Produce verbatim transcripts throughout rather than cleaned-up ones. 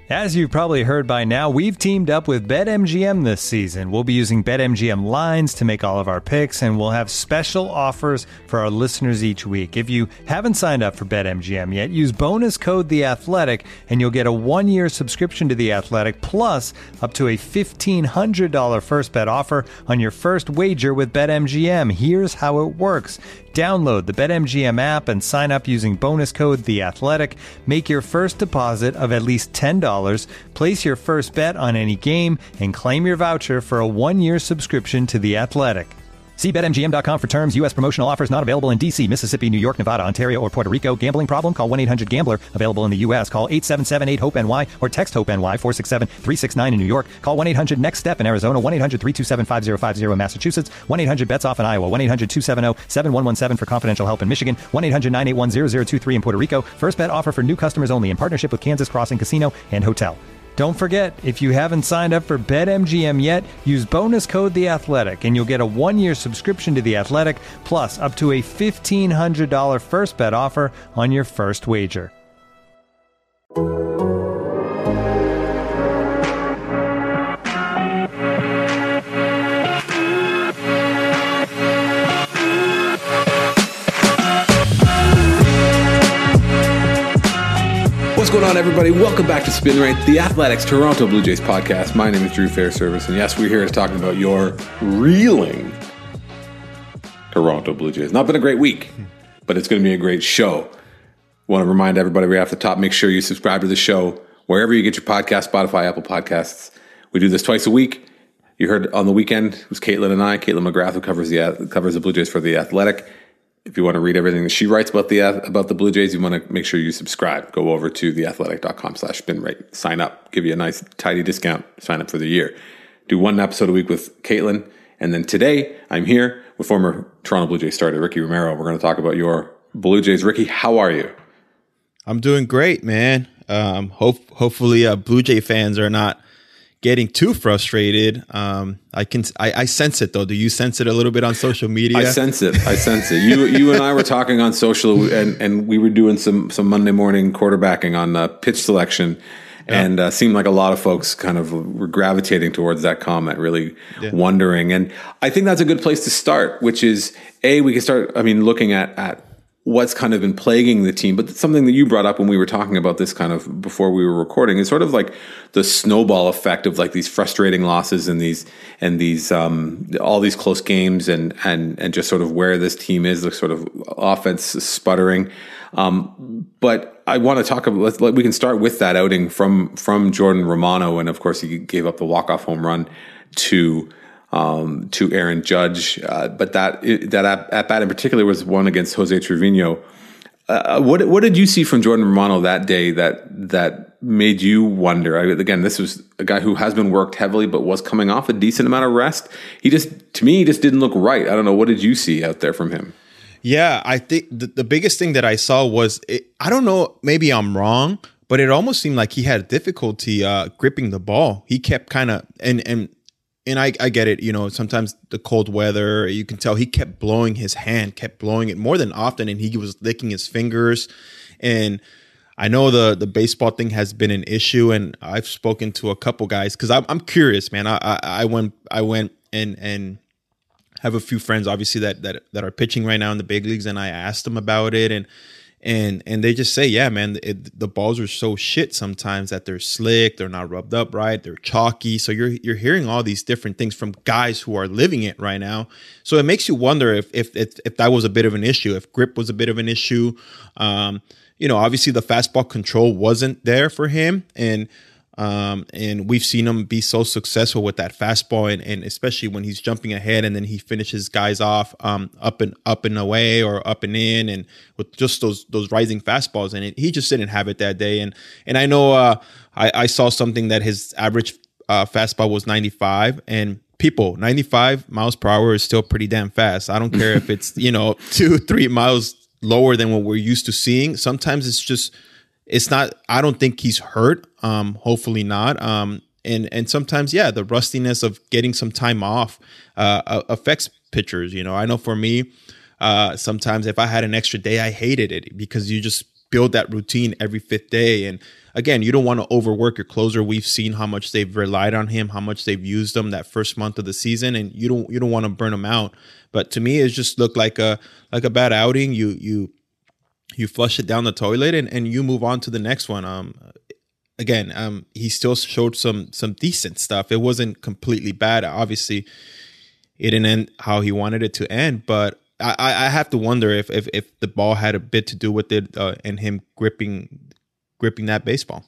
As you've probably heard by now, we've teamed up with BetMGM this season. We'll be using BetMGM lines to make all of our picks, and we'll have special offers for our listeners each week. If you haven't signed up for BetMGM yet, use bonus code The Athletic, and you'll get a one-year subscription to The Athletic, plus up to a fifteen hundred dollars first bet offer on your first wager with BetMGM. Here's how it works. Download the BetMGM app and sign up using bonus code The Athletic. Make your first deposit of at least ten dollars. Place your first bet on any game and claim your voucher for a one-year subscription to The Athletic. See Bet M G M dot com for terms. U S promotional offers not available in D C, Mississippi, New York, Nevada, Ontario, or Puerto Rico. Gambling problem? Call one eight hundred gambler. Available in the U S. Call eight seven seven eight hope N Y or text HOPE-NY four six seven three six nine in New York. Call one eight hundred next step in Arizona. one eight hundred three two seven five zero five zero in Massachusetts. one eight hundred bets off in Iowa. one eight hundred two seven zero seven one one seven for confidential help in Michigan. one eight hundred nine eight one zero zero two three in Puerto Rico. First bet offer for new customers only in partnership with Kansas Crossing Casino and Hotel. Don't forget, if you haven't signed up for BetMGM yet, use bonus code The Athletic, and you'll get a one-year subscription to The Athletic, plus up to a fifteen hundred dollars first bet offer on your first wager. What's going on, everybody? Welcome back to Spin Rate, the Athletics Toronto Blue Jays podcast. My name is Drew Fairservice, and yes, we're here to talk about your reeling Toronto Blue Jays. Not been a great week, but it's going to be a great show. Want to remind everybody right off the top, make sure you subscribe to the show wherever you get your podcast, Spotify, Apple Podcasts. We do this twice a week. You heard on the weekend, it was Caitlin and I, Caitlin McGrath, who covers the covers the Blue Jays for The Athletic. If you want to read everything that she writes about the about the Blue Jays, you want to make sure you subscribe. Go over to theathletic.com slash spin rate. Sign up. Give you a nice, tidy discount. Sign up for the year. Do one episode a week with Caitlin. And then today, I'm here with former Toronto Blue Jays starter Ricky Romero. We're going to talk about your Blue Jays. Ricky, how are you? I'm doing great, man. Um, hope hopefully uh, Blue Jay fans are not getting too frustrated. Um, I can, I, I sense it though. Do you sense it a little bit on social media? I sense it. I sense it. You, you and I were talking on social, and, and we were doing some, some Monday morning quarterbacking on uh, pitch selection, yeah. and uh, seemed like a lot of folks kind of were gravitating towards that comment, really yeah. wondering. And I think that's a good place to start, which is a we can start. I mean, looking at at. what's kind of been plaguing the team, but something that you brought up when we were talking about this kind of before we were recording is sort of like the snowball effect of like these frustrating losses and these and these um, all these close games and and and just sort of where this team is, the sort of offense sputtering. Um, but I want to talk about. Let's, let, we can start with that outing from from Jordan Romano, and of course he gave up the walk-off home run to. Um, to Aaron Judge, uh, but that that at, at bat in particular was one against Jose Trevino. Uh, what what did you see from Jordan Romano that day that that made you wonder? I, again, this was a guy who has been worked heavily, but was coming off a decent amount of rest. He just, to me, he just didn't look right. I don't know. What did you see out there from him? Yeah, I think the, the biggest thing that I saw was it, I don't know. Maybe I'm wrong, but it almost seemed like he had difficulty uh, gripping the ball. He kept kind of and and. And I, I get it, you know, sometimes the cold weather, you can tell he kept blowing his hand, kept blowing it more than often, and he was licking his fingers. And I know the the baseball thing has been an issue, and I've spoken to a couple guys because I'm I'm curious, man. I, I I went I went and and have a few friends, obviously that that that are pitching right now in the big leagues, and I asked them about it, and and and they just say, yeah, man, it, the balls are so shit sometimes that they're slick, they're not rubbed up right, they're chalky. So you're you're hearing all these different things from guys who are living it right now. So it makes you wonder if if if, if that was a bit of an issue, if grip was a bit of an issue. Um, you know, obviously the fastball control wasn't there for him, and um, and we've seen him be so successful with that fastball, and, and especially when he's jumping ahead and then he finishes guys off um, up and up and away or up and in, and with just those those rising fastballs. And it, he just didn't have it that day. And and I know uh, I, I saw something that his average uh, fastball was ninety-five, and people, ninety-five miles per hour is still pretty damn fast. I don't care if it's, you know, two, three miles lower than what we're used to seeing. Sometimes it's just. It's not, I don't think he's hurt. Um, hopefully not. Um, and, and sometimes, yeah, the rustiness of getting some time off uh, affects pitchers. You know, I know for me, uh, sometimes if I had an extra day, I hated it because you just build that routine every fifth day. And again, you don't want to overwork your closer. We've seen how much they've relied on him, how much they've used him that first month of the season, and you don't you don't want to burn him out. But to me, it just looked like a like a bad outing. You you you flush it down the toilet and, and you move on to the next one. Um, again, um, he still showed some some decent stuff. It wasn't completely bad. Obviously, it didn't end how he wanted it to end, but I, I have to wonder if, if if the ball had a bit to do with it uh, and him gripping gripping that baseball.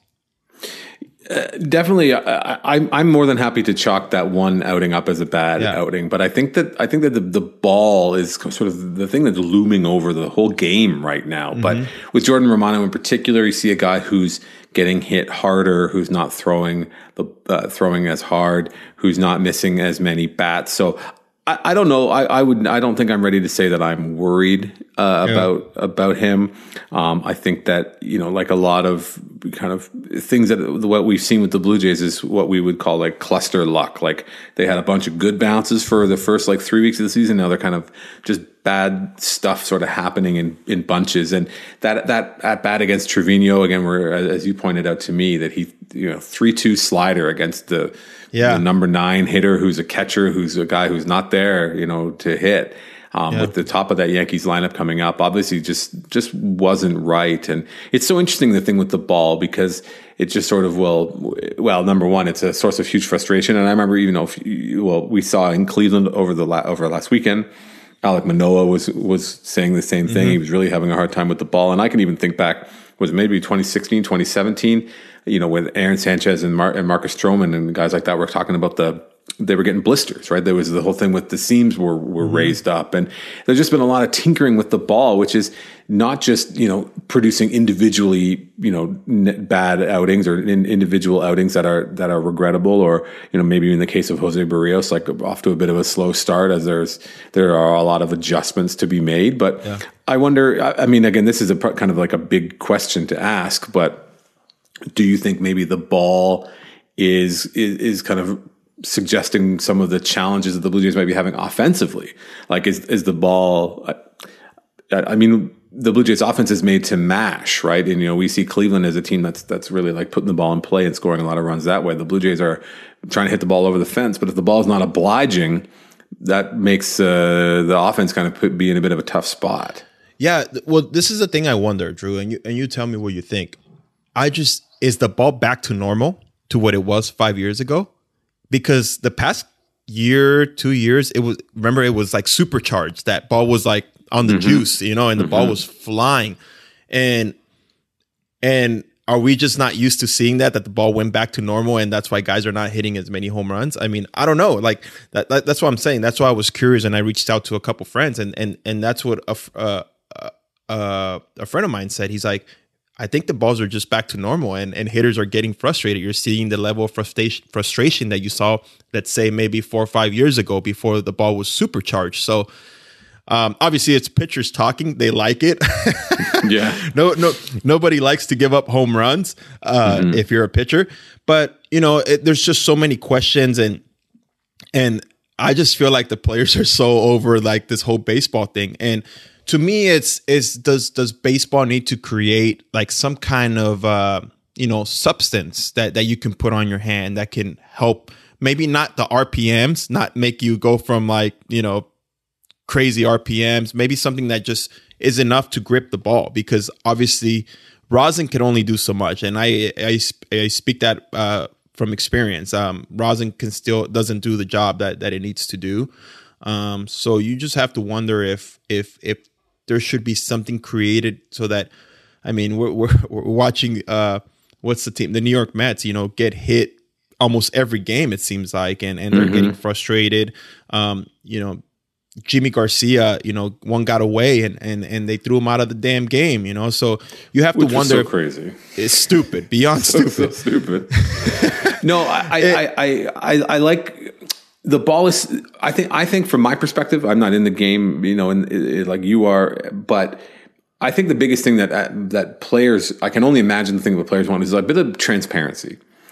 Uh, definitely, I, I, I'm more than happy to chalk that one outing up as a bad Yeah. outing. But I think that I think that the, the ball is sort of the thing that's looming over the whole game right now. Mm-hmm. But with Jordan Romano in particular, you see a guy who's getting hit harder, who's not throwing the uh, throwing as hard, who's not missing as many bats. So I, I don't know. I, I would. I don't think I'm ready to say that I'm worried uh, Yeah. about about him. Um, I think that, you know, like a lot of kind of things that what we've seen with the Blue Jays is what we would call like cluster luck. Like they had a bunch of good bounces for the first like three weeks of the season. Now they're kind of just bad stuff sort of happening in, in bunches. And that that at bat against Trevino again, where as you pointed out to me that he, you know, three two slider against the. Yeah. The number nine hitter who's a catcher, who's a guy who's not there, you know, to hit. Um, Yeah. With the top of that Yankees lineup coming up, obviously just just wasn't right. And it's so interesting, the thing with the ball, because it just sort of will, well, number one, it's a source of huge frustration. And I remember, even though, well, we saw in Cleveland over the la- over last weekend, Alek Manoah was was saying the same thing. Mm-hmm. He was really having a hard time with the ball. And I can even think back, was it maybe twenty sixteen, twenty seventeen, you know, with Aaron Sanchez and, Mar- and Marcus Stroman and guys like that were talking about the, they were getting blisters, right? There was the whole thing with the seams were, were mm-hmm. raised up. And there's just been a lot of tinkering with the ball, which is not just, you know, producing individually, you know, n- bad outings or in individual outings that are, that are regrettable, or, you know, maybe in the case of Jose Barrios, like off to a bit of a slow start, as there's, there are a lot of adjustments to be made. But yeah. I wonder, I, I mean, again, this is a kind of like a big question to ask, but do you think maybe the ball is, is, is kind of suggesting some of the challenges that the Blue Jays might be having offensively? Like, is, is the ball, I, I mean, the Blue Jays offense is made to mash, right? And, you know, we see Cleveland as a team that's, that's really like putting the ball in play and scoring a lot of runs that way. The Blue Jays are trying to hit the ball over the fence, but if the ball is not obliging, that makes uh, the offense kind of put, be in a bit of a tough spot. Yeah. Well, this is the thing I wonder, Drew, and you, and you tell me what you think. I just, is the ball back to normal, to what it was five years ago? Because the past year, two years, it was, remember, it was like supercharged. That ball was like on the mm-hmm. juice, you know, and the mm-hmm. ball was flying. And, and are we just not used to seeing that, that the ball went back to normal, and that's why guys are not hitting as many home runs? I mean, I don't know. Like that, that that's what I'm saying. That's why I was curious, and I reached out to a couple friends, and, and, and that's what a, uh, uh, a friend of mine said. He's like, I think the balls are just back to normal, and, and hitters are getting frustrated. You're seeing the level of frustration frustration that you saw, let's say, maybe four or five years ago before the ball was supercharged. So um, obviously it's pitchers talking. They like it. Yeah. No, no, nobody likes to give up home runs uh, mm-hmm. if you're a pitcher. But, you know, it, there's just so many questions, and and I just feel like the players are so over like this whole baseball thing. And to me, it's is does does baseball need to create like some kind of uh, you know substance that that you can put on your hand that can help, maybe not the R P Ms, not make you go from like you know crazy R P Ms, maybe something that just is enough to grip the ball, because obviously rosin can only do so much, and I I, I speak that uh, from experience. Um, rosin can still doesn't do the job that that it needs to do. Um, so you just have to wonder if if if there should be something created so that, I mean, we're we're, we're watching uh, what's the team, the New York Mets, you know, get hit almost every game, it seems like, and and they're mm-hmm. getting frustrated. Um, you know, Jimmy Garcia, you know, one got away and and and they threw him out of the damn game. You know, so you have Which to wonder. So crazy. It's stupid, beyond so, stupid. So stupid. No, I, it, I, I I I like. The ball is, I think, I think from my perspective, I'm not in the game, you know, and it, like you are, but I think the biggest thing that, that players, I can only imagine the thing that players want is a bit of transparency,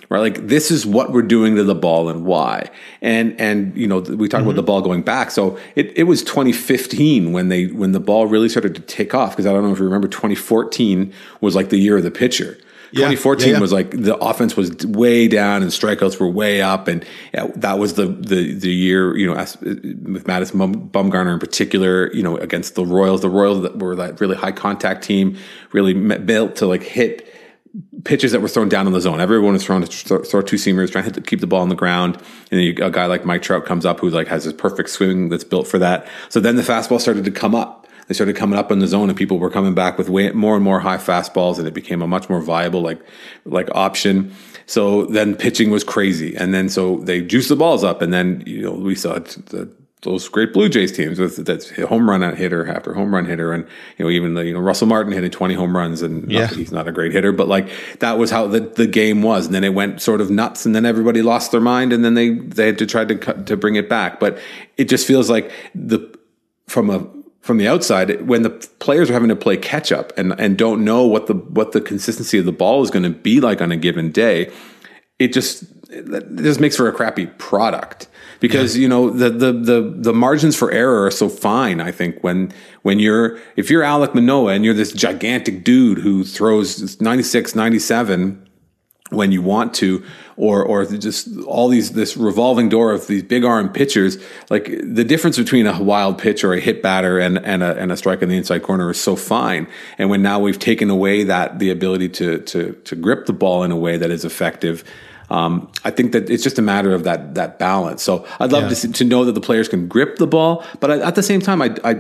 right? Like this is what we're doing to the ball and why. And and you know we talk mm-hmm. about the ball going back. So it, it was twenty fifteen when they when the ball really started to take off, because I don't know if you remember, twenty fourteen was like the year of the pitcher. Yeah, twenty fourteen yeah, yeah. was like the offense was way down and strikeouts were way up, and yeah, that was the the the year, you know, as, with Madison Bumgarner in particular, you know, against the Royals. The Royals that were that really high contact team, really built to like hit pitches that were thrown down in the zone. Everyone was throwing to throw two seamers, trying to, hit to keep the ball on the ground, and then you, a guy like Mike Trout comes up who like has this perfect swing that's built for that. So then the fastball started to come up. They started coming up in the zone, and people were coming back with way more and more high fastballs, and it became a much more viable like like option. So then pitching was crazy, and then so they juiced the balls up, and then you know we saw the, those great Blue Jays teams with that home run hitter after home run hitter, and you know even the you know Russell Martin hitting twenty home runs, and yeah. not, he's not a great hitter, but like that was how the, the game was, and then it went sort of nuts, and then everybody lost their mind, and then they they had to try to cut, to bring it back, but it just feels like the from a From the outside, when the players are having to play catch up and, and don't know what the what the consistency of the ball is going to be like on a given day, it just it just makes for a crappy product, because yeah. you know the, the the the margins for error are so fine. I think when when you're if you're Alek Manoah and you're this gigantic dude who throws ninety-six, ninety-seven when you want to, or or just all these this revolving door of these big arm pitchers, like the difference between a wild pitch or a hit batter and and a and a strike in the inside corner is so fine. And when now we've taken away that the ability to to to grip the ball in a way that is effective, um, I think that it's just a matter of that that balance. So I'd love yeah. to to know that the players can grip the ball, but I, at the same time, I I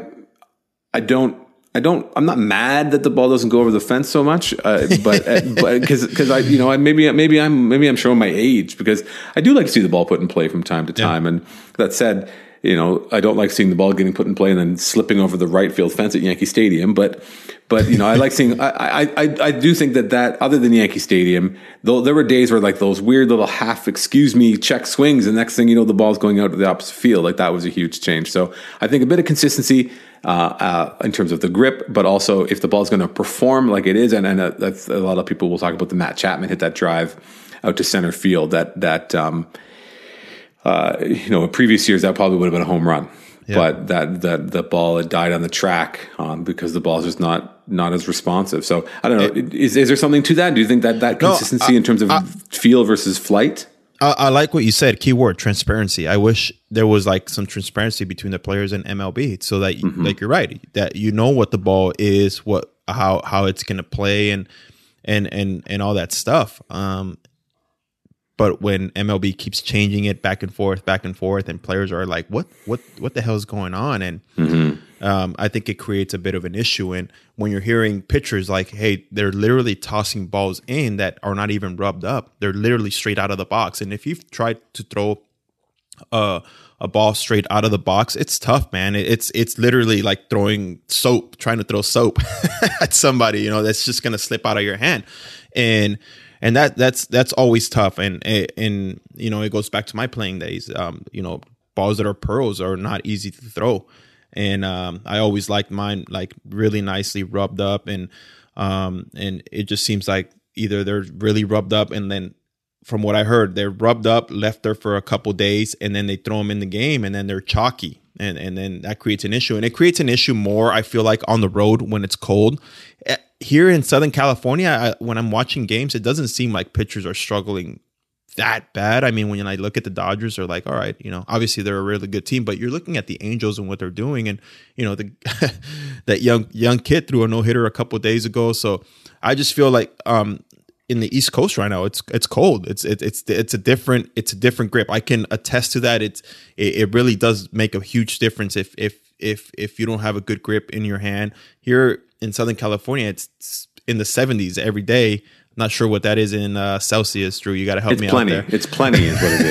I don't. I don't. I'm not mad that the ball doesn't go over the fence so much, uh, but because uh, because I you know I, maybe maybe I'm maybe I'm showing my age, because I do like to see the ball put in play from time to time. Yeah. And that said, you know I don't like seeing the ball getting put in play and then slipping over the right field fence at Yankee Stadium. But but you know I like seeing. I I I do think that that other than Yankee Stadium, though there were days where like those weird little half excuse me check swings, and next thing you know the ball's going out to the opposite field. Like that was a huge change. So I think a bit of consistency. Uh, uh, in terms of the grip, but also if the ball is going to perform like it is, and, and uh, that's, a lot of people will talk about the Matt Chapman hit that drive out to center field. That that um, uh, you know, in previous years that probably would have been a home run, yeah. but that that the ball had died on the track um, because the ball is just not not as responsive. So I don't know. It, is is there something to that? Do you think that that consistency no, I, in terms of I, feel versus flight? I, I like what you said. Keyword transparency. I wish there was like some transparency between the players and M L B, so that mm-hmm. like you're right, that you know what the ball is, what how how it's going to play, and and and and all that stuff. Um, but when M L B keeps changing it back and forth, back and forth, and players are like, "What what what the hell is going on?" and mm-hmm. um, I think it creates a bit of an issue. And when you're hearing pitchers like, "Hey, they're literally tossing balls in that are not even rubbed up; they're literally straight out of the box." And if you've tried to throw uh, a ball straight out of the box, it's tough, man. It's it's literally like throwing soap, trying to throw soap at somebody, you know, that's just going to slip out of your hand. And and that that's that's always tough. And and you know, it goes back to my playing days. Um, you know, balls that are pearls are not easy to throw. And um, I always liked mine like really nicely rubbed up, and um, and it just seems like either they're really rubbed up, and then from what I heard, they're rubbed up, left there for a couple days, and then they throw them in the game, and then they're chalky, and and then that creates an issue. And it creates an issue more, I feel like, on the road when it's cold. Here in Southern California, I, when I'm watching games, it doesn't seem like pitchers are struggling that bad. I mean, when I look at the Dodgers, they're like, all right, you know, obviously they're a really good team, but you're looking at the Angels and what they're doing, and you know, the that young young kid threw a no hitter a couple of days ago. So I just feel like um, in the East Coast right now, it's it's cold. It's it, it's it's a different it's a different grip. I can attest to that. It's it, it really does make a huge difference if if if if you don't have a good grip in your hand. Here in Southern California, it's in the seventies every day. Not sure what that is in uh, Celsius, Drew. You got to help it's me plenty. out there. It's plenty is what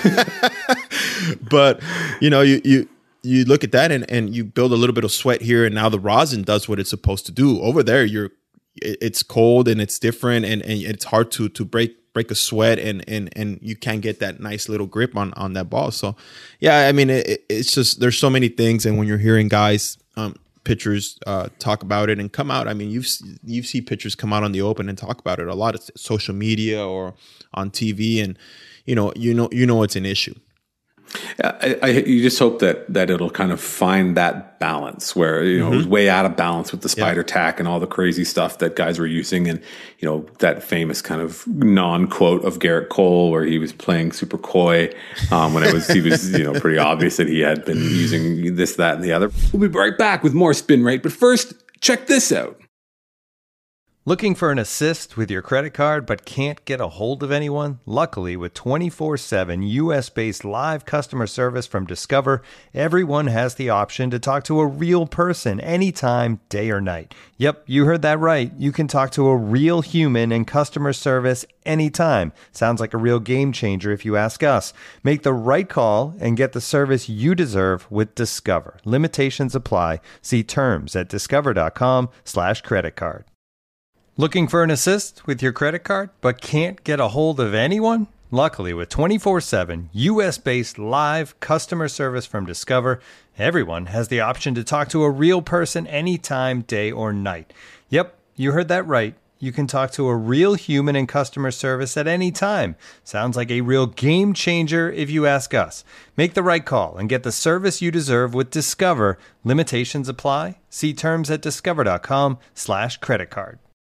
it is. But, you know, you, you you look at that and, and you build a little bit of sweat here, and now the rosin does what it's supposed to do. Over there, you're it's cold and it's different, and, and it's hard to to break break a sweat, and and and you can't get that nice little grip on, on that ball. So, yeah, I mean, it, it's just there's so many things, and when you're hearing guys um, – pitchers uh, talk about it and come out. I mean, you've you've seen pitchers come out on the open and talk about it a lot. It's social media or on T V, and you know, you know, you know, it's an issue. Yeah, I, I, you just hope that that it'll kind of find that balance where, you know, mm-hmm. it was way out of balance with the spider yeah. tack and all the crazy stuff that guys were using. And, you know, that famous kind of non-quote of Garrett Cole where he was playing super coy um, when it was, he was, you know, pretty obvious that he had been using this, that, and the other. We'll be right back with more Spin Rate. But first, check this out. Looking for an assist with your credit card but can't get a hold of anyone? Luckily, with twenty-four seven U S-based live customer service from Discover, everyone has the option to talk to a real person anytime, day or night. Yep, you heard that right. You can talk to a real human in customer service anytime. Sounds like a real game changer if you ask us. Make the right call and get the service you deserve with Discover. Limitations apply. See terms at discover.com slash credit card. Looking for an assist with your credit card but can't get a hold of anyone? Luckily, with twenty-four seven U S-based live customer service from Discover, everyone has the option to talk to a real person anytime, day or night. Yep, you heard that right. You can talk to a real human in customer service at any time. Sounds like a real game changer if you ask us. Make the right call and get the service you deserve with Discover. Limitations apply. See terms at discover.com slash credit card.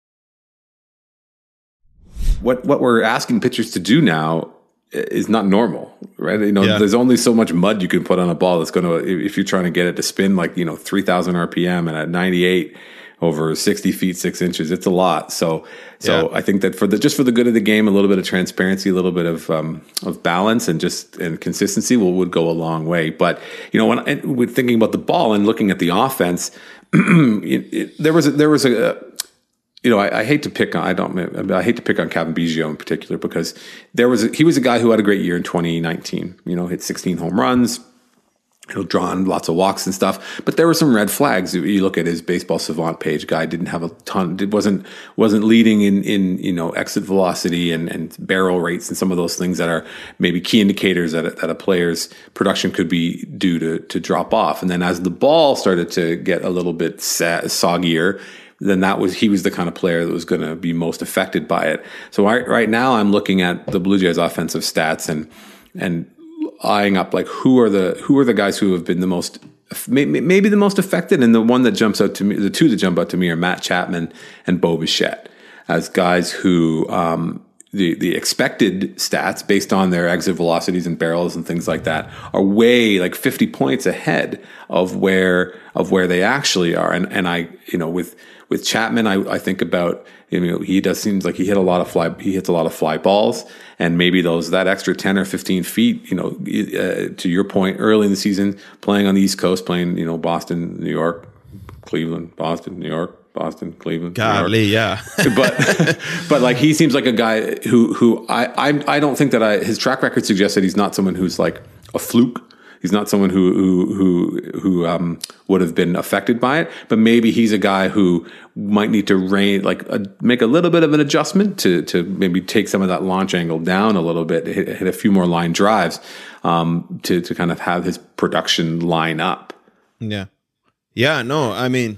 What what we're asking pitchers to do now is not normal, right? You know, yeah. there's only so much mud you can put on a ball that's going to, if you're trying to get it to spin like, you know, three thousand R P M and at ninety-eight over sixty feet, six inches, it's a lot. So, so yeah. I think that for the, just for the good of the game, a little bit of transparency, a little bit of, um, of balance and just, and consistency will, would go a long way. But, you know, when I, when thinking about the ball and looking at the offense, it, it, there was, a, there was a, You know, I, I hate to pick on, I don't, I hate to pick on Kevin Biggio in particular because there was, a, he was a guy who had a great year in twenty nineteen, you know, hit sixteen home runs, you know, drawn lots of walks and stuff, but there were some red flags. You look at his Baseball Savant page, guy didn't have a ton, it wasn't, wasn't leading in, in, you know, exit velocity and, and barrel rates and some of those things that are maybe key indicators that a, that a player's production could be due to, to drop off. And then as the ball started to get a little bit sa- soggier, then that was, he was the kind of player that was going to be most affected by it. So I, right now I'm looking at the Blue Jays offensive stats and, and eyeing up like who are the, who are the guys who have been the most, maybe the most affected. And the one that jumps out to me, the two that jump out to me are Matt Chapman and Bo Bichette as guys who, um, the, the expected stats based on their exit velocities and barrels and things like that are way like fifty points ahead of where, of where they actually are. And, and I, you know, with, with Chapman, I, I think about, you know, he does seems like he hit a lot of fly, he hits a lot of fly balls, and maybe those, that extra ten or fifteen feet, you know, uh, to your point, early in the season, playing on the East Coast, playing, you know, Boston, New York, Cleveland, Boston, New York, Boston, Cleveland. Golly, yeah. but, but like, he seems like a guy who, who I, I, I don't think that I, his track record suggests that he's not someone who's like a fluke. He's not someone who, who, who, who, um, would have been affected by it, but maybe he's a guy who might need to rein, like uh, make a little bit of an adjustment to, to maybe take some of that launch angle down a little bit, hit, hit a few more line drives, um, to, to kind of have his production line up. Yeah. Yeah. No, I mean,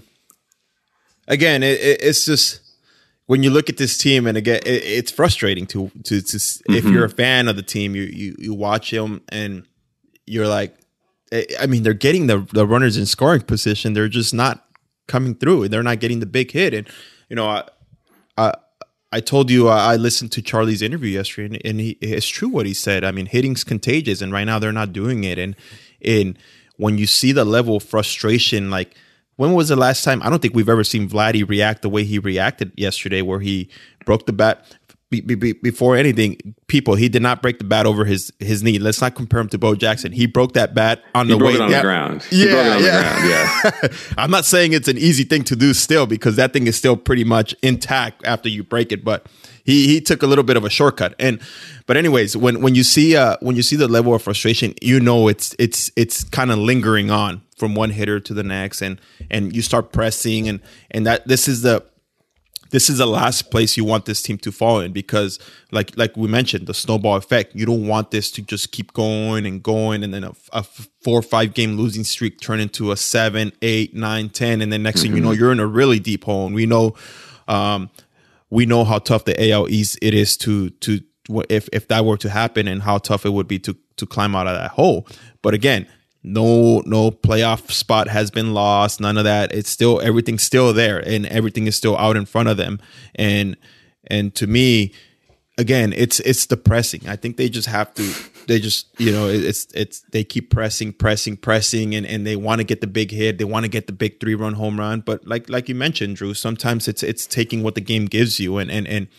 again, it, it, it's just when you look at this team, and again, it, it's frustrating to to, to mm-hmm. if you're a fan of the team, you you you watch them and you're like, I mean, they're getting the the runners in scoring position, they're just not coming through. They're not getting the big hit, and you know, I I, I told you uh, I listened to Charlie's interview yesterday, and, and he, it's true what he said. I mean, hitting's contagious, and right now they're not doing it, and and when you see the level of frustration, like. When was the last time? I don't think we've ever seen Vladdy react the way he reacted yesterday, where he broke the bat. Be, be, before anything, people, he did not break the bat over his, his knee. Let's not compare him to Bo Jackson. He broke that bat on he the broke way it on yeah. the ground. He yeah, broke it on yeah. the ground. Yeah. I'm not saying it's an easy thing to do still, because that thing is still pretty much intact after you break it, but he he took a little bit of a shortcut. And but anyways, when when you see uh when you see the level of frustration, you know it's it's it's kind of lingering on from one hitter to the next, and and you start pressing, and and that this is the this is the last place you want this team to fall in, because like like we mentioned, the snowball effect. You don't want this to just keep going and going, and then a, a four or five game losing streak turn into a seven, eight, nine, ten, and then next mm-hmm. thing you know, you're in a really deep hole. And we know, um, we know how tough the A L East it is to to if if that were to happen, and how tough it would be to to climb out of that hole. But again, No, no playoff spot has been lost. None of that. It's still, everything's still there, and everything is still out in front of them. And and to me, again, it's it's depressing. I think they just have to. They just, you know, it's it's they keep pressing, pressing, pressing, and, and they want to get the big hit. They want to get the big three run home run. But like like you mentioned, Drew, sometimes it's it's taking what the game gives you, and and and.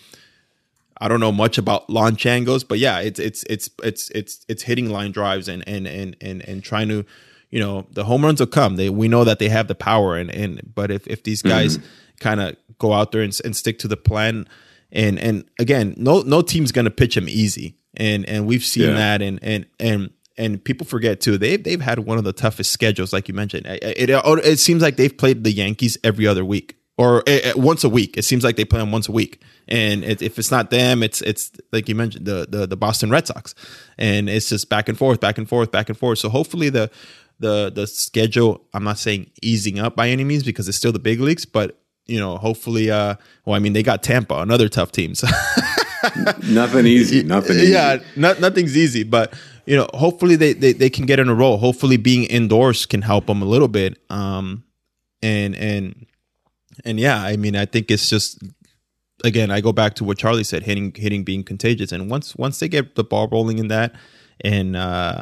I don't know much about launch angles, but yeah, it's it's it's it's it's it's hitting line drives and and and and and trying to, you know, the home runs will come. They we know that they have the power, and and but if if these guys mm-hmm. kind of go out there and, and stick to the plan, and and again, no no team's gonna pitch them easy, and and we've seen yeah. that, and and and and people forget too. They they've had one of the toughest schedules, like you mentioned. It it, it seems like they've played the Yankees every other week. Or uh, once a week. It seems like they play them once a week, and it, if it's not them, it's it's like you mentioned, the, the the Boston Red Sox, and it's just back and forth, back and forth, back and forth. So hopefully the the the schedule, I'm not saying easing up by any means, because it's still the big leagues, but you know, hopefully, uh, well, I mean, they got Tampa, another tough team. So nothing easy, nothing easy. Yeah, not, nothing's easy, but you know, hopefully they, they they can get in a row. Hopefully, being indoors can help them a little bit. Um, and and. And yeah, I mean, I think it's just, again, I go back to what Charlie said, hitting, hitting being contagious. And once, once they get the ball rolling in that, and uh,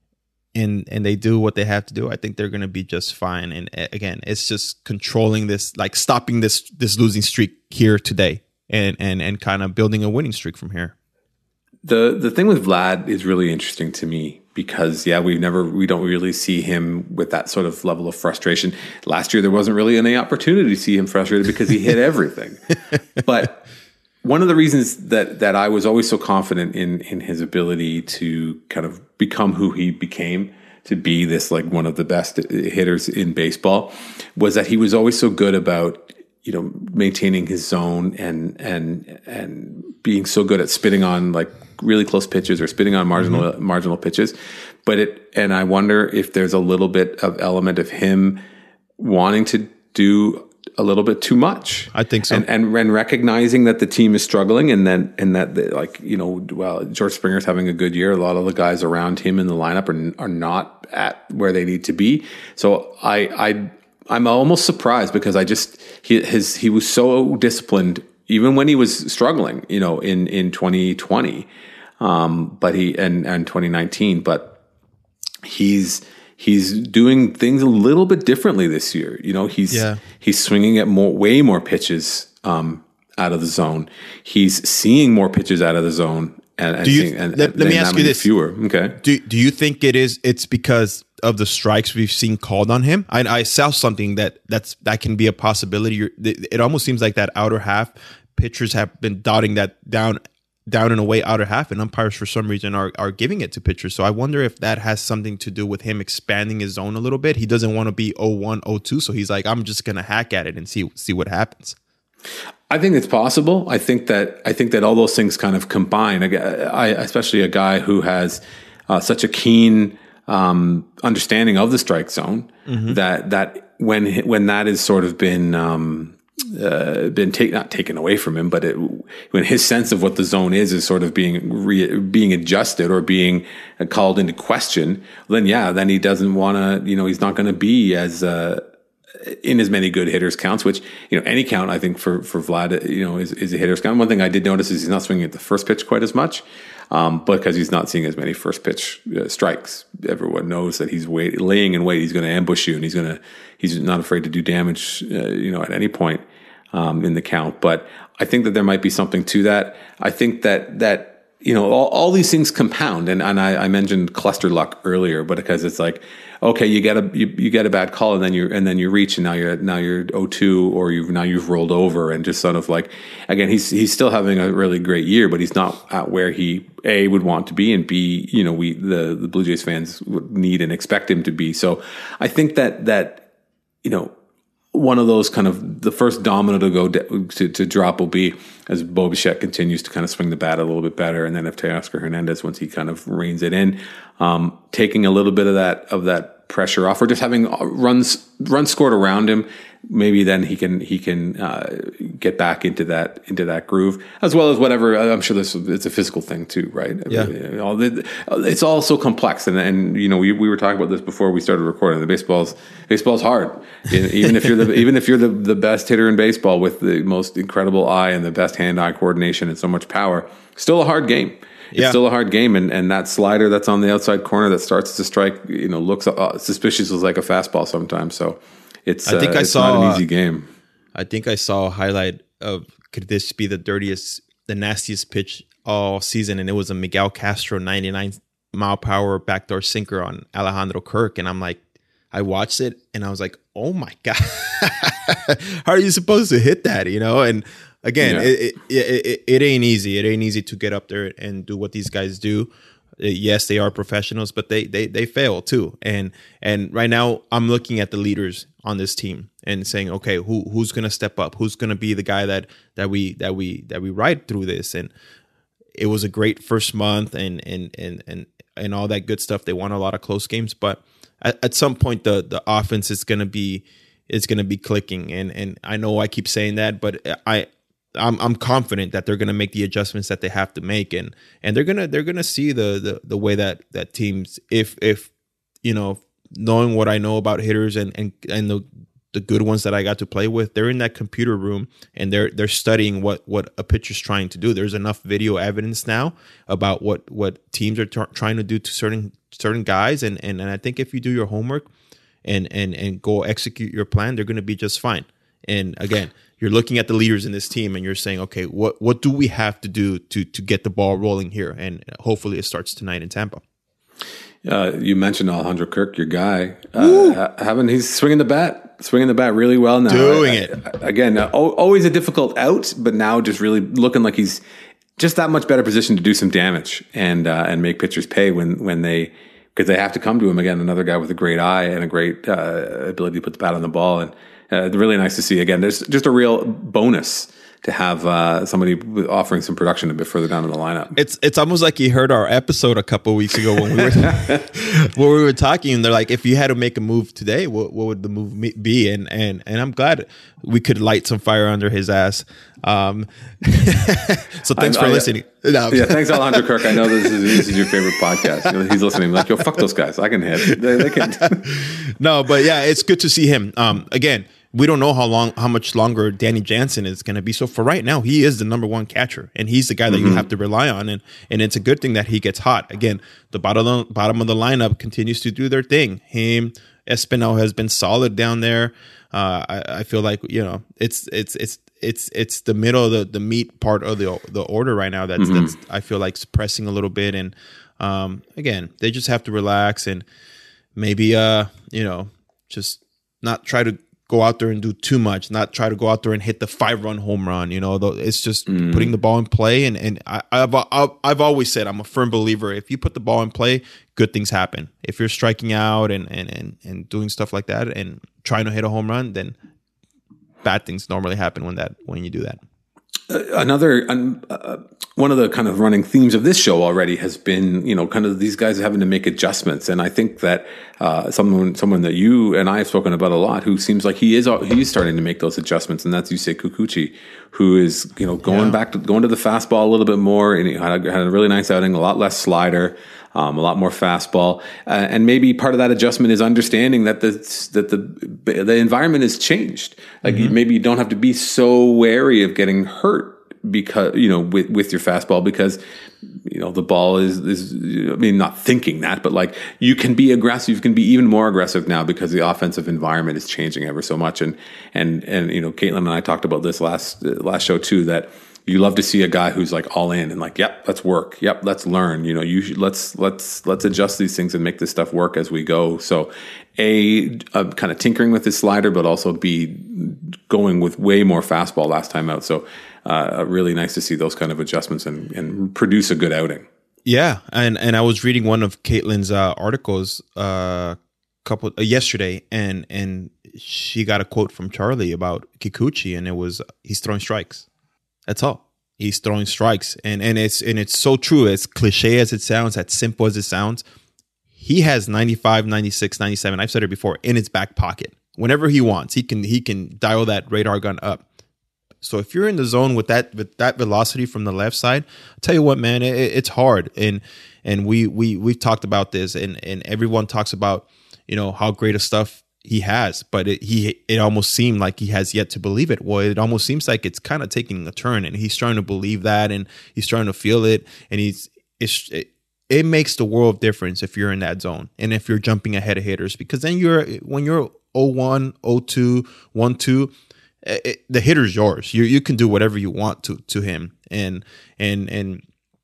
and and they do what they have to do, I think they're going to be just fine. And again, it's just controlling this, like stopping this this losing streak here today, and and and kind of building a winning streak from here. The the thing with Vlad is really interesting to me, because yeah, we never we don't really see him with that sort of level of frustration. Last year there wasn't really any opportunity to see him frustrated because he hit everything. But one of the reasons that that I was always so confident in in his ability to kind of become who he became, to be this like one of the best hitters in baseball, was that he was always so good about, you know, maintaining his zone and and and being so good at spitting on like really close pitches or spitting on marginal mm-hmm. marginal pitches. But it, and I wonder if there's a little bit of element of him wanting to do a little bit too much. I think so. And and, and recognizing that the team is struggling, and then and that they, like, you know, well, George Springer's having a good year. A lot of the guys around him in the lineup are are not at where they need to be. So I I I'm almost surprised, because I just he his he was so disciplined even when he was struggling, you know, in in twenty twenty, um, but he and and twenty nineteen, but he's he's doing things a little bit differently this year. You know, he's yeah. he's swinging at more way more pitches um, out of the zone. He's seeing more pitches out of the zone. And, and do you, seeing, and, let, let me ask you this: fewer. Okay. Do do you think it is? It's because of the strikes we've seen called on him? I, I saw something that that's that can be a possibility. You're, it almost seems like that outer half pitchers have been dotting that down, down and away outer half, and umpires for some reason are are giving it to pitchers. So I wonder if that has something to do with him expanding his zone a little bit. He doesn't want to be oh one, oh two, so he's like, I'm just gonna hack at it and see see what happens. I think it's possible. I think that I think that all those things kind of combine. I, I, especially a guy who has uh, such a keen um, understanding of the strike zone, mm-hmm. that that when when that has sort of been um, uh, been take, not taken away from him, but it, when his sense of what the zone is is sort of being re, being adjusted or being called into question, then yeah, then he doesn't want to. You know, he's not going to be as uh, in as many good hitters counts, which, you know, any count I think for, for Vlad, you know, is, is a hitter's count. One thing I did notice is he's not swinging at the first pitch quite as much, um, because he's not seeing as many first pitch uh, strikes. Everyone knows that he's wait, laying in wait. He's going to ambush you, and he's going to, he's not afraid to do damage, uh, you know, at any point, um, in the count. But I think that there might be something to that. I think that, that, you know, all, all these things compound. And, and I, I mentioned cluster luck earlier, but because it's like, okay, you get a, you, you get a bad call, and then you, and then you reach, and now you're, now you're oh two, or you've, now you've rolled over, and just sort of like, again, he's, he's still having a really great year, but he's not at where he, A, would want to be, and B, you know, we, the, the Blue Jays fans would need and expect him to be. So I think that, that, you know, one of those kind of the first domino to go de- to, to drop will be as Bo Bichette continues to kind of swing the bat a little bit better, and then if Teoscar Hernandez, once he kind of reins it in, um, taking a little bit of that of that pressure off, or just having runs runs scored around him, maybe then he can he can uh, get back into that into that groove, as well as whatever. I'm sure this it's a physical thing too, right? Yeah, it's all so complex, and and you know we, we were talking about this before we started recording. The baseball's baseball's hard, even if you're the even if you're the, the best hitter in baseball with the most incredible eye and the best hand-eye coordination and so much power. Still a hard game. It's yeah. still a hard game, and, and that slider that's on the outside corner that starts to strike, you know, looks uh, suspiciously like a fastball sometimes. So it's I think uh, I it's saw, not an easy game. Uh, I think I saw a highlight of could this be the dirtiest, the nastiest pitch all season, and it was a Miguel Castro ninety-nine mile per hour backdoor sinker on Alejandro Kirk, and I'm like, I watched it and I was like, oh my god, how are you supposed to hit that? You know, and Again, yeah. it, it, it it ain't easy. It ain't easy to get up there and do what these guys do. Yes, they are professionals, but they they they fail too. And and right now, I'm looking at the leaders on this team and saying, okay, who who's gonna step up? Who's gonna be the guy that that we that we that we ride through this? And it was a great first month and and and and and all that good stuff. They won a lot of close games, but at, at some point, the the offense is gonna be is gonna be clicking. And and I know I keep saying that, but I. I'm I'm confident that they're going to make the adjustments that they have to make, and and they're gonna they're gonna see the the the way that that teams, if if you know, knowing what I know about hitters and and and the the good ones that I got to play with, they're in that computer room and they're they're studying what what a pitcher's trying to do. There's enough video evidence now about what what teams are t- trying to do to certain certain guys, and and and I think if you do your homework and and and go execute your plan, they're going to be just fine. And again, you're looking at the leaders in this team and you're saying, okay, what what do we have to do to to get the ball rolling here? And hopefully it starts tonight in Tampa. Uh, you mentioned Alejandro Kirk, your guy. Uh, having he's swinging the bat, swinging the bat really well now. Doing I, it. I, again, uh, always a difficult out, but now just really looking like he's just that much better positioned to do some damage and uh, and make pitchers pay when when they because they have to come to him again. Another guy with a great eye and a great uh, ability to put the bat on the ball, and uh, really nice to see. Again, there's just a real bonus to have uh, somebody offering some production a bit further down in the lineup. It's it's almost like you heard our episode a couple of weeks ago when we were when we were talking, and they're like, if you had to make a move today, what, what would the move be? And and and I'm glad we could light some fire under his ass. Um, so thanks I, for I, listening. No. Yeah, thanks, Alejandro Kirk. I know this is this is your favorite podcast. You know, he's listening. Like, yo, fuck those guys. I can hit. They, they can. No, but yeah, it's good to see him. Um, again. We don't know how long, how much longer Danny Jansen is going to be. So for right now, he is the number one catcher, and he's the guy that mm-hmm. you have to rely on. And and it's a good thing that he gets hot. Again, the bottom of the, bottom of the lineup continues to do their thing. Him, Espinal has been solid down there. Uh, I, I feel like you know it's it's it's it's it's the middle of the, the meat part of the the order right now. That's mm-hmm. that's I feel like suppressing a little bit. And um, again, they just have to relax and maybe uh you know just not try to go out there and do too much, not try to go out there and hit the five run home run. You know, it's just mm. putting the ball in play. And, and I, I've, I've, I've always said, I'm a firm believer. If you put the ball in play, good things happen. If you're striking out and, and, and, and doing stuff like that and trying to hit a home run, then bad things normally happen when that, when you do that. Uh, another, uh, one of the kind of running themes of this show already has been, you know, kind of these guys having to make adjustments. And I think that uh, someone someone that you and I have spoken about a lot, who seems like he is he's starting to make those adjustments, and that's Yusei Kikuchi, who is, you know, going yeah. back to going to the fastball a little bit more, and he had a, had a really nice outing, a lot less slider. Um, a lot more fastball, uh, and maybe part of that adjustment is understanding that the that the the environment has changed. Like mm-hmm. you, maybe you don't have to be so wary of getting hurt because you know with with your fastball, because you know the ball is is I mean not thinking that, but like you can be aggressive, you can be even more aggressive now because the offensive environment is changing ever so much. And and and you know Caitlin and I talked about this last uh, last show too, that you love to see a guy who's like all in and like, yep, let's work. Yep, let's learn. You know, you should, let's let's let's adjust these things and make this stuff work as we go. So, a, a kind of tinkering with his slider, but also b going with way more fastball last time out. So, uh, really nice to see those kind of adjustments and, and produce a good outing. Yeah, and and I was reading one of Caitlin's uh, articles uh, couple uh, yesterday, and and she got a quote from Charlie about Kikuchi, and it was he's throwing strikes. That's all. He's throwing strikes, and and it's and it's so true. As cliche as it sounds, as simple as it sounds, he has ninety-five, ninety-six, ninety-seven. I've said it before, in his back pocket. Whenever he wants, he can he can dial that radar gun up. So if you're in the zone with that with that velocity from the left side, I'll tell you what, man, it, it's hard. And and we we we've talked about this, and and everyone talks about, you know, how great of stuff he has, but it, he it almost seemed like he has yet to believe it. Well, it almost seems like it's kind of taking a turn, and he's trying to believe that, and he's trying to feel it, and he's it's it, it makes the world of difference if you're in that zone and if you're jumping ahead of hitters, because then you're when you're oh one, oh two, one two, it, the hitter's yours. You you can do whatever you want to to him, and and and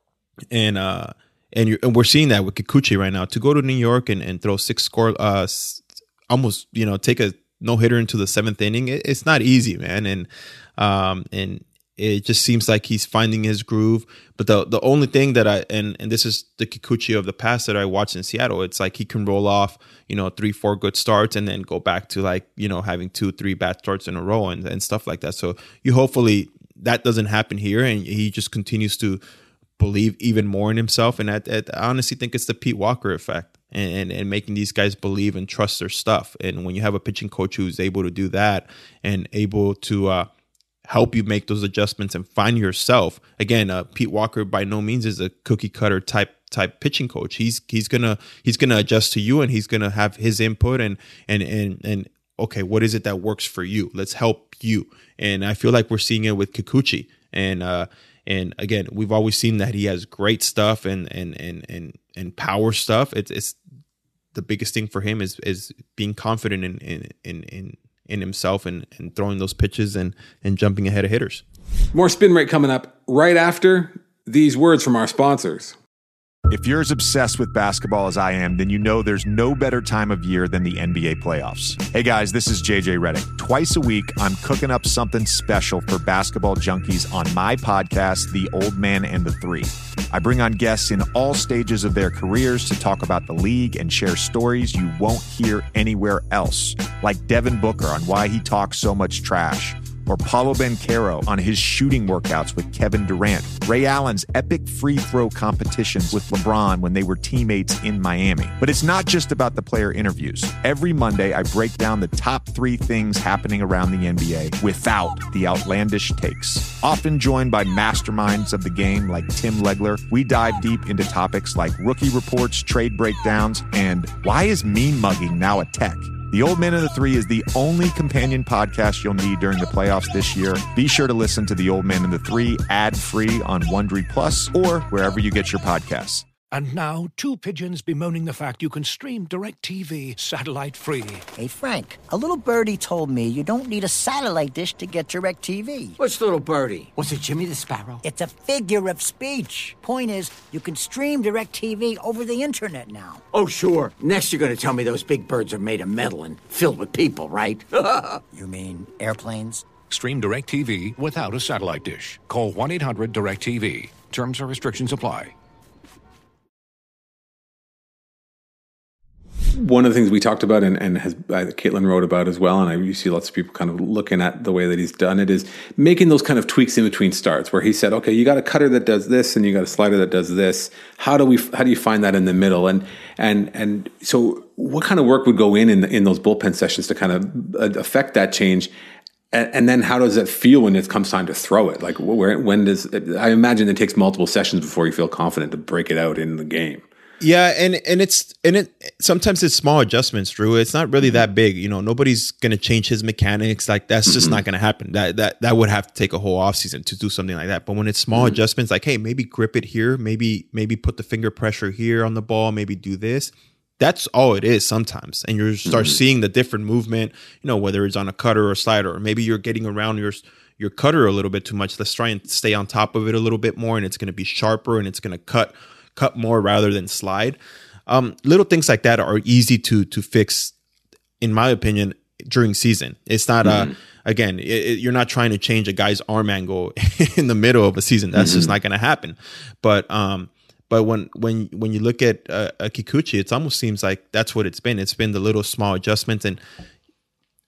and uh and you and we're seeing that with Kikuchi right now. To go to New York and, and throw six score uh. almost, you know, take a no hitter into the seventh inning. It, it's not easy, man. And, um, and it just seems like he's finding his groove. But the, the only thing that I, and, and this is the Kikuchi of the past that I watched in Seattle, it's like he can roll off, you know, three, four good starts and then go back to like, you know, having two, three bad starts in a row and, and stuff like that. So you hopefully that doesn't happen here. And he just continues to believe even more in himself. And I, I honestly think it's the Pete Walker effect. And, and making these guys believe and trust their stuff. And when you have a pitching coach who's able to do that and able to uh, help you make those adjustments and find yourself, again, uh, Pete Walker by no means is a cookie cutter type type pitching coach. He's he's gonna he's gonna adjust to you, and he's gonna have his input and and and and okay, what is it that works for you? Let's help you. And I feel like we're seeing it with Kikuchi. And uh, and again, we've always seen that he has great stuff and and and and and power stuff. It's it's the biggest thing for him is is being confident in in in in, in himself and, and throwing those pitches and and jumping ahead of hitters. More Spin Rate coming up right after these words from our sponsors. If you're as obsessed with basketball as I am, then you know there's no better time of year than the N B A playoffs. Hey guys, this is J J Redick. Twice a week, I'm cooking up something special for basketball junkies on my podcast, The Old Man and the Three. I bring on guests in all stages of their careers to talk about the league and share stories you won't hear anywhere else, like Devin Booker on why he talks so much trash, or Paulo Banchero on his shooting workouts with Kevin Durant, Ray Allen's epic free throw competitions with LeBron when they were teammates in Miami. But it's not just about the player interviews. Every Monday, I break down the top three things happening around the N B A without the outlandish takes. Often joined by masterminds of the game like Tim Legler, we dive deep into topics like rookie reports, trade breakdowns, and why is mean mugging now a tech? The Old Man and the Three is the only companion podcast you'll need during the playoffs this year. Be sure to listen to The Old Man and the Three ad-free on Wondery Plus or wherever you get your podcasts. And now, two pigeons bemoaning the fact you can stream DirecTV satellite-free. Hey, Frank, a little birdie told me you don't need a satellite dish to get DirecTV. What's little birdie? Was it Jimmy the Sparrow? It's a figure of speech. Point is, you can stream DirecTV over the internet now. Oh, sure. Next you're going to tell me those big birds are made of metal and filled with people, right? You mean airplanes? Stream DirecTV without a satellite dish. Call one eight hundred direct T V. Terms and restrictions apply. One of the things we talked about and, and has uh, Caitlin wrote about as well, and I you see lots of people kind of looking at the way that he's done it, is making those kind of tweaks in between starts where he said, okay, you got a cutter that does this and you got a slider that does this. How do we, how do you find that in the middle? And, and, and so what kind of work would go in, in, in those bullpen sessions to kind of affect that change? And, and then how does it feel when it comes time to throw it? Like where, when does it, I imagine it takes multiple sessions before you feel confident to break it out in the game. Yeah, and and it's and it sometimes it's small adjustments, Drew. It's not really that big. You know, nobody's gonna change his mechanics. Like that's just mm-hmm. not gonna happen. That that that would have to take a whole offseason to do something like that. But when it's small mm-hmm. adjustments, like hey, maybe grip it here, maybe maybe put the finger pressure here on the ball, maybe do this. That's all it is sometimes. And you start mm-hmm. seeing the different movement, you know, whether it's on a cutter or slider, or maybe you're getting around your your cutter a little bit too much. Let's try and stay on top of it a little bit more, and it's gonna be sharper and it's gonna cut. cut more rather than slide. Um, little things like that are easy to to fix, in my opinion, during season. It's not mm-hmm. uh again, it, it, you're not trying to change a guy's arm angle in the middle of a season. That's mm-hmm. just not going to happen. But um, but when when when you look at uh, a Kikuchi, it almost seems like that's what it's been. It's been the little small adjustments, and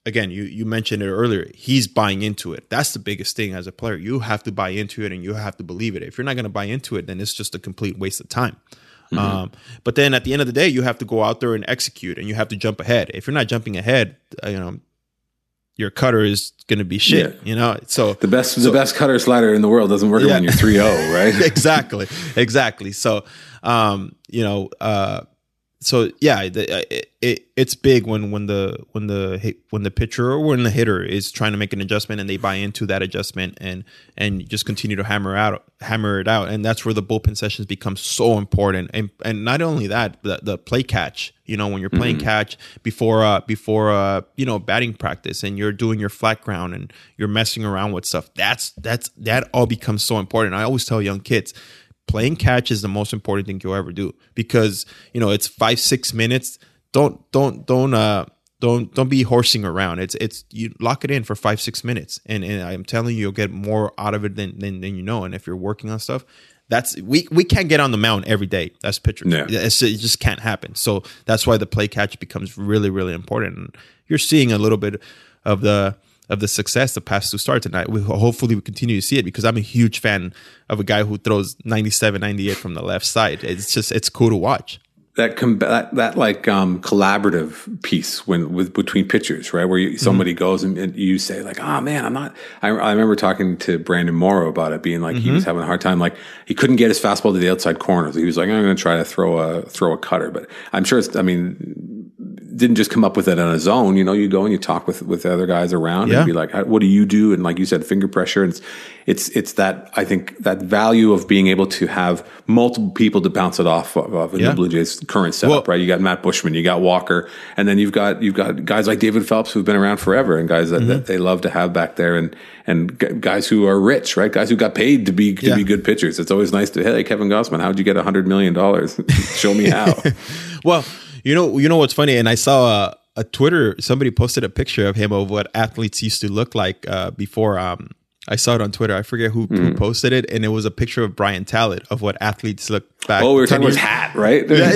again, you you mentioned it earlier. He's buying into it. That's the biggest thing as a player. You have to buy into it and you have to believe it. If you're not going to buy into it, then it's just a complete waste of time. Mm-hmm. Um, but then at the end of the day, you have to go out there and execute, and you have to jump ahead. If you're not jumping ahead, uh, you know, your cutter is going to be shit. Yeah. You know, so the best so, the best cutter slider in the world doesn't work yeah. when you're three oh, right? exactly, exactly. So, um, you know, uh, so yeah, the, it, it it's big when when the when the when the pitcher or when the hitter is trying to make an adjustment and they buy into that adjustment and and just continue to hammer out hammer it out, and that's where the bullpen sessions become so important. And and not only that, the, the play catch. You know, when you're playing mm-hmm. catch before uh, before uh, you know batting practice, and you're doing your flat ground and you're messing around with stuff. That's that's that all becomes so important. I always tell young kids, playing catch is the most important thing you'll ever do, because you know it's five six minutes. Don't don't don't uh don't don't be horsing around. It's it's you lock it in for five six minutes, and and I'm telling you, you'll get more out of it than than, than you know. And if you're working on stuff, that's we we can't get on the mound every day as pitchers. Yeah. It's, it just can't happen. So that's why the play catch becomes really really important. And you're seeing a little bit of the. of the success the past two starts, and I, we, hopefully we continue to see it, because I'm a huge fan of a guy who throws ninety-seven, ninety-eight from the left side. It's just it's cool to watch. That com- that, that like um, collaborative piece when with between pitchers, right? Where you, somebody mm-hmm. goes and, and you say like, "Oh man, I'm not." I, I remember talking to Brandon Morrow about it, being like mm-hmm. he was having a hard time, like he couldn't get his fastball to the outside corner. So he was like, "I'm going to try to throw a throw a cutter," but I'm sure it's. I mean. Didn't just come up with it on his own. You know, you go and you talk with, with the other guys around yeah. and be like, what do you do? And like you said, finger pressure. And it's, it's, it's that, I think that value of being able to have multiple people to bounce it off of, of in yeah. the Blue Jays current setup, well, right? You got Matt Bushman, you got Walker, and then you've got, you've got guys like David Phelps who've been around forever, and guys that, mm-hmm. that they love to have back there, and, and guys who are rich, right? Guys who got paid to be, to yeah. be good pitchers. It's always nice to, hey, Kevin Gossman, how'd you get a hundred million dollars? Show me how. Well, you know, you know what's funny? And I saw a, a Twitter, somebody posted a picture of him of what athletes used to look like uh, before. Um, I saw it on Twitter. I forget who, mm. who posted it, and it was a picture of Brian Talent of what athletes look back. Oh, we were talking about his hat, right? Yeah,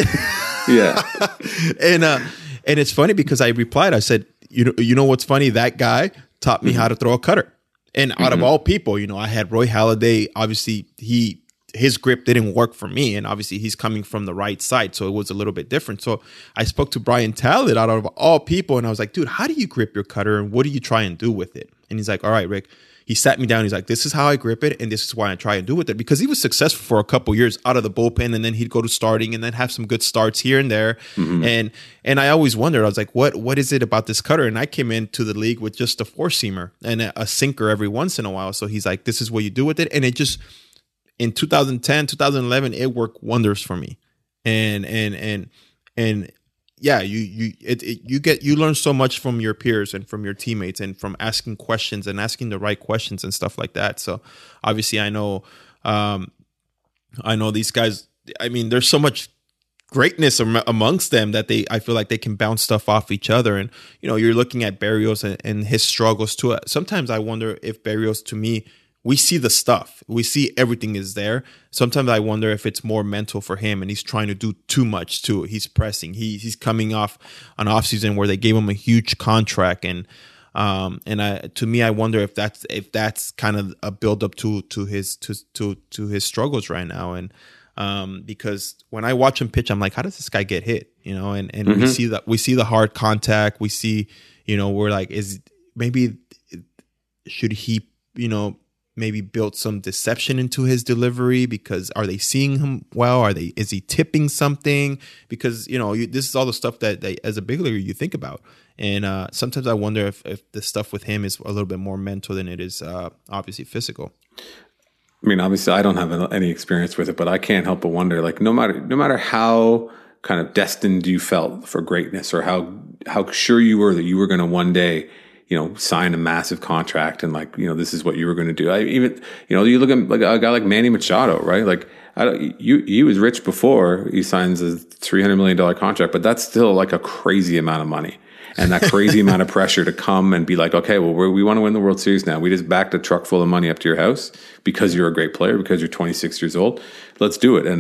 yeah. and uh, and it's funny because I replied. I said, you know, you know what's funny? That guy taught me mm-hmm. how to throw a cutter. And out mm-hmm. of all people, you know, I had Roy Halladay. Obviously, he. his grip didn't work for me, and obviously he's coming from the right side, so it was a little bit different. So I spoke to Brian Talent out of all people, and I was like, dude, how do you grip your cutter, and what do you try and do with it? And he's like, all right, Rick. He sat me down. He's like, this is how I grip it, and this is why I try and do with it, because he was successful for a couple years out of the bullpen, and then he'd go to starting and then have some good starts here and there. Mm-hmm. And and I always wondered, I was like, what what is it about this cutter? And I came into the league with just a four-seamer and a, a sinker every once in a while. So he's like, this is what you do with it. And it just, in two thousand ten, two thousand eleven, it worked wonders for me. And and and and yeah, you you it, it you get you learn so much from your peers and from your teammates and from asking questions and asking the right questions and stuff like that. So obviously, I know um, I know these guys. I mean, there's so much greatness am- amongst them that they I feel like they can bounce stuff off each other. And you know, you're looking at Berrios and, and his struggles too. Sometimes I wonder if Berrios, to me, we see the stuff. We see everything is there. Sometimes I wonder if it's more mental for him and he's trying to do too much too. He's pressing. He he's coming off an offseason where they gave him a huge contract, and um and I to me I wonder if that's if that's kind of a build up to to his to to to his struggles right now. And um because when I watch him pitch, I'm like, how does this guy get hit? You know, and and mm-hmm. we see that we see the hard contact. We see, you know, we're like, is maybe should he, you know, maybe built some deception into his delivery, because are they seeing him well? Are they, is he tipping something? Because, you know, you, this is all the stuff that, that as a big leaguer you think about. And uh, sometimes I wonder if, if the stuff with him is a little bit more mental than it is uh, obviously physical. I mean, obviously I don't have any experience with it, but I can't help but wonder, like, no matter, no matter how kind of destined you felt for greatness, or how, how sure you were that you were going to one day, you know, sign a massive contract and like, you know, this is what you were going to do. I even, you know, you look at like a guy like Manny Machado, right? Like, I don't, you, he was rich before he signs a three hundred million dollars contract, but that's still like a crazy amount of money and that crazy amount of pressure to come and be like, okay, well, we're, we want to win the World Series now. We just backed a truck full of money up to your house because you're a great player, because you're twenty-six years old. Let's do it. And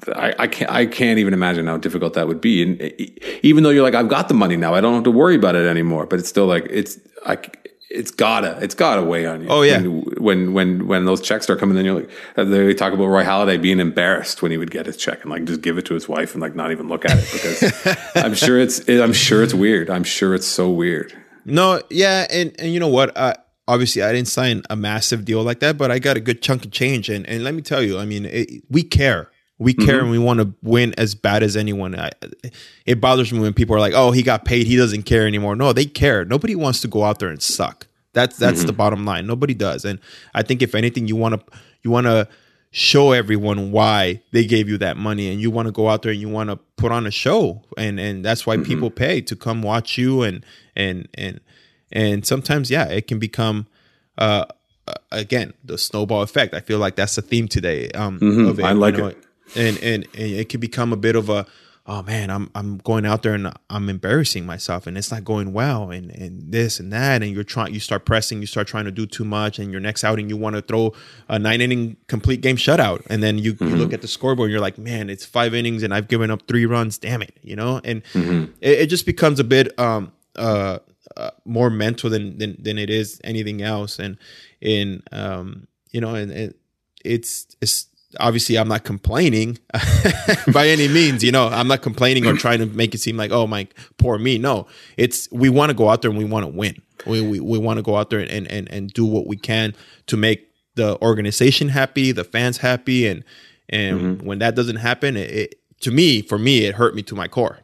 I, I can't I can't even imagine how difficult that would be. And even though you're like, I've got the money now, I don't have to worry about it anymore. But it's still like it's I. It's gotta, it's gotta weigh on you. Oh yeah. When, when, when those checks start coming in, you're like, they talk about Roy Halladay being embarrassed when he would get his check and like just give it to his wife and like not even look at it because I'm sure it's, I'm sure it's weird. I'm sure it's so weird. No, yeah, and and you know what? Uh, obviously, I didn't sign a massive deal like that, but I got a good chunk of change, and and let me tell you, I mean, it, we care. We care mm-hmm. and we want to win as bad as anyone. I, it bothers me when people are like, "Oh, he got paid. He doesn't care anymore." No, they care. Nobody wants to go out there and suck. That's that's mm-hmm. the bottom line. Nobody does. And I think if anything, you want to you want to show everyone why they gave you that money, and you want to go out there and you want to put on a show, and and that's why mm-hmm. people pay to come watch you. And and and and sometimes, yeah, it can become. Uh, again, the snowball effect. I feel like that's the theme today. Um, mm-hmm. of it, I like you know? it. And, and and it can become a bit of a, oh man, I'm I'm going out there and I'm embarrassing myself and it's not going well and, and this and that, and you're trying you start pressing, you start trying to do too much, and your next outing you want to throw a nine inning complete game shutout, and then you, mm-hmm. you look at the scoreboard and you're like, man, it's five innings and I've given up three runs, damn it, you know, and mm-hmm. it, it just becomes a bit um uh, uh more mental than, than than it is anything else, and in um you know, and it, it's it's. Obviously, I'm not complaining by any means. You know, I'm not complaining or trying to make it seem like, oh, my poor me. No, it's we want to go out there and we want to win. We we, we want to go out there and, and and do what we can to make the organization happy, the fans happy, and and mm-hmm. when that doesn't happen, it, it to me, for me, it hurt me to my core.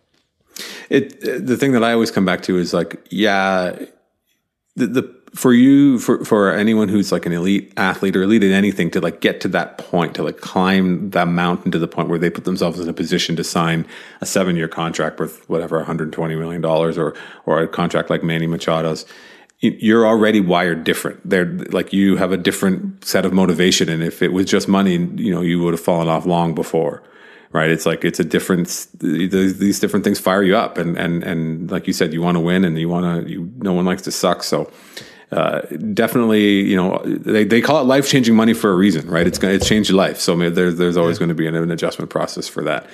It the thing that I always come back to is like, yeah, the the. For you, for, for anyone who's like an elite athlete or elite in anything, to like get to that point, to like climb that mountain to the point where they put themselves in a position to sign a seven year contract worth whatever, one hundred twenty million dollars, or, or a contract like Manny Machado's, you're already wired different. They're like, you have a different set of motivation. And if it was just money, you know, you would have fallen off long before. Right. It's like, it's a different, these different things fire you up. And, and, and like you said, you want to win and you want to, you, no one likes to suck. So, Uh, definitely, you know, they, they call it life-changing money for a reason, right? It's going to change your life. So there, there's always yeah. going to be an, an adjustment process for that.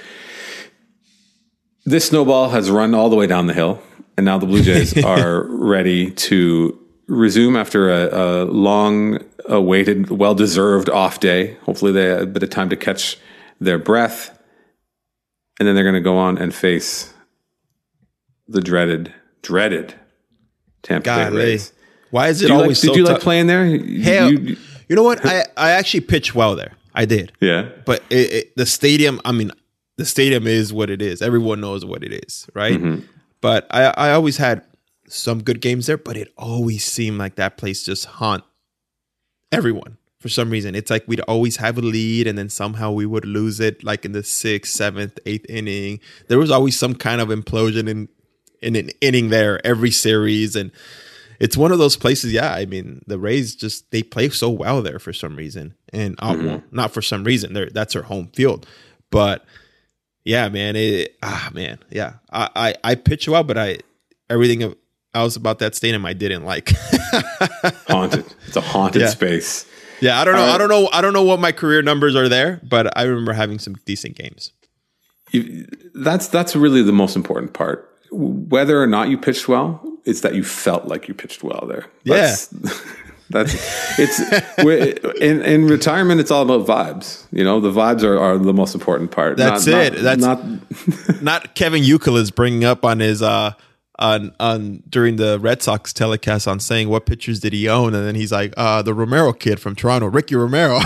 This snowball has run all the way down the hill, and now the Blue Jays are ready to resume after a, a long-awaited, well-deserved off day. Hopefully they have a bit of time to catch their breath, and then they're going to go on and face the dreaded, dreaded Tampa Bay Rays. Why is it do always like, so Did you tough? like playing there? Hell, you, you know what? I, I actually pitched well there. I did. Yeah. But it, it, the stadium, I mean, the stadium is what it is. Everyone knows what it is, right? Mm-hmm. But I, I always had some good games there, but it always seemed like that place just haunt everyone for some reason. It's like we'd always have a lead and then somehow we would lose it like in the sixth, seventh, eighth inning. There was always some kind of implosion in, in an inning there every series. And it's one of those places, yeah, I mean, the Rays just, they play so well there for some reason. And uh, mm-hmm. well, not for some reason, They're, that's their home field. But yeah, man, it, ah, man, yeah. I, I, I pitch well, but I everything else about that stadium I didn't like. Haunted. It's a haunted yeah. space. Yeah, I don't know. Uh, I don't know. I don't know what my career numbers are there, but I remember having some decent games. You, that's that's really the most important part. Whether or not you pitched well, it's that you felt like you pitched well there. That's, yeah, that's it's in in retirement. It's all about vibes. You know, the vibes are, are the most important part. That's not, it. Not, that's not not Kevin Youkilis bringing up on his uh on on during the Red Sox telecast on saying what pitchers did he own, and then he's like, uh, the Romero kid from Toronto, Ricky Romero.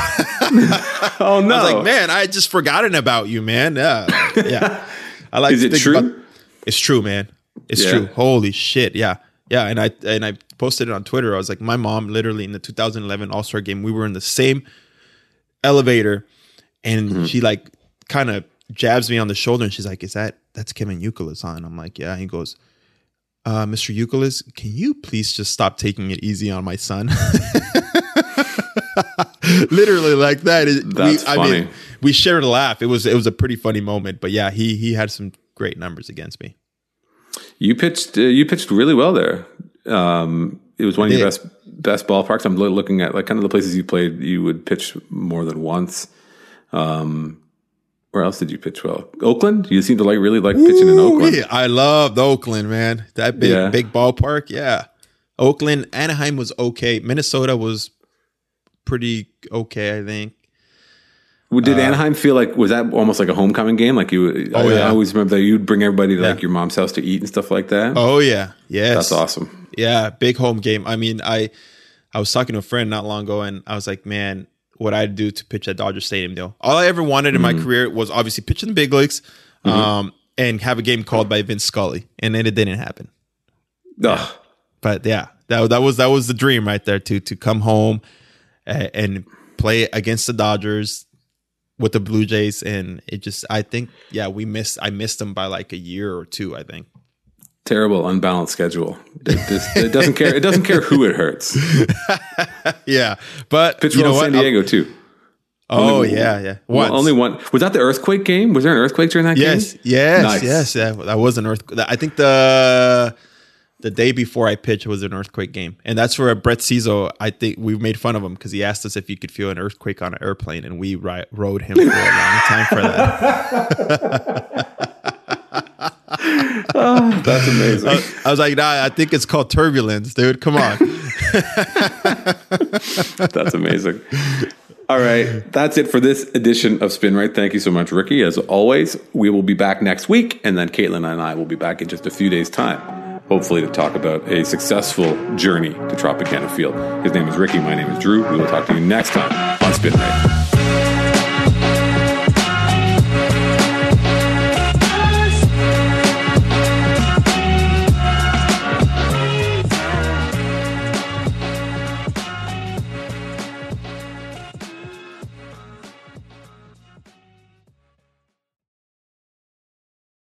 Oh no! I was like, man, I had just forgotten about you, man. Yeah, yeah. I like. Is to it think true? About, it's true, man. It's yeah. true. Holy shit. Yeah. Yeah. And I and I posted it on Twitter. I was like, my mom literally in the two thousand eleven All-Star game, we were in the same elevator and mm-hmm. she like kind of jabs me on the shoulder and she's like, is that that's Kevin Youkilis on? I'm like, yeah. And he goes, uh, Mister Youkilis, can you please just stop taking it easy on my son? Literally like that. That's we, funny. I mean, we shared a laugh. It was it was a pretty funny moment. But yeah, he he had some great numbers against me. You pitched. Uh, you pitched really well there. Um, it was one of your best best ballparks. I'm looking at like kind of the places you played. You would pitch more than once. Um, Where else did you pitch well? Oakland? You seem to like really like pitching in Oakland. Yeah, I loved Oakland, man. That big Yeah. big ballpark. Yeah. Oakland, Anaheim was okay. Minnesota was pretty okay, I think. Well, Did uh, Anaheim feel like, was that almost like a homecoming game? Like you, oh, I, yeah. I always remember that you'd bring everybody to yeah. like your mom's house to eat and stuff like that. Oh yeah. Yes. That's awesome. Yeah. Big home game. I mean, I, I was talking to a friend not long ago and I was like, man, what I'd do to pitch at Dodger Stadium though. All I ever wanted in mm-hmm. my career was obviously pitch in the big leagues, mm-hmm. um, and have a game called by Vince Scully. And then it didn't happen. Yeah. But yeah, that, that was, that was the dream right there to, to come home and, and play against the Dodgers with the Blue Jays. And it just, I think, yeah, we missed, I missed them by like a year or two, I think. Terrible, unbalanced schedule. It, just, it doesn't care. It doesn't care who it hurts. Yeah, but pitch you know well in San Diego too. Oh only, yeah, yeah. Once. Only one. Was that the earthquake game? Was there an earthquake during that yes, game? Yes, nice. yes, yes. Yeah, that was an earthquake. I think the the day before I pitched was an earthquake game, and that's where Brett Cizo. I think we made fun of him because he asked us if you could feel an earthquake on an airplane, and we ri- rode him for a long time for that. Oh, that's amazing. I, I was like, nah, I think it's called turbulence, dude. Come on. That's amazing. All right. That's it for this edition of Spin Right. Thank you so much, Ricky. As always, we will be back next week, and then Caitlin and I will be back in just a few days' time, hopefully to talk about a successful journey to Tropicana Field. His name is Ricky. My name is Drew. We will talk to you next time on Spin Right.